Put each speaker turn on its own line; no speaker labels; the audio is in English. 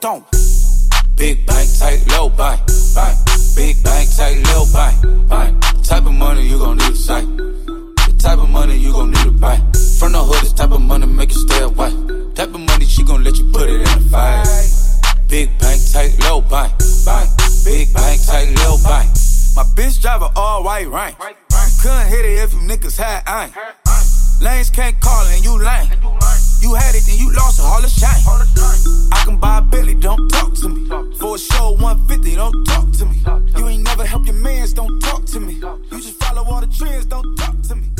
stone. Big bank, tight, low bank, bank. Big bank, tight, low bank, bank. Type of money you gon' need to sight. The type of money you gon' need to buy. From the hood, this type of money make you stay away. Type of money she gon' let you put it in the fight. Big bank, tight, low bank, bank. Big bank, tight, low bank. My bitch drive a all white rank. Couldn't hit it if you niggas had aim. Lanes can't call and you lame. You had it, then you lost a Hall of Shame. I can buy a Bentley, don't talk to me. For a show 150, don't talk to me. You ain't never helped your mans, don't talk to me. You just follow all the trends, don't talk to me.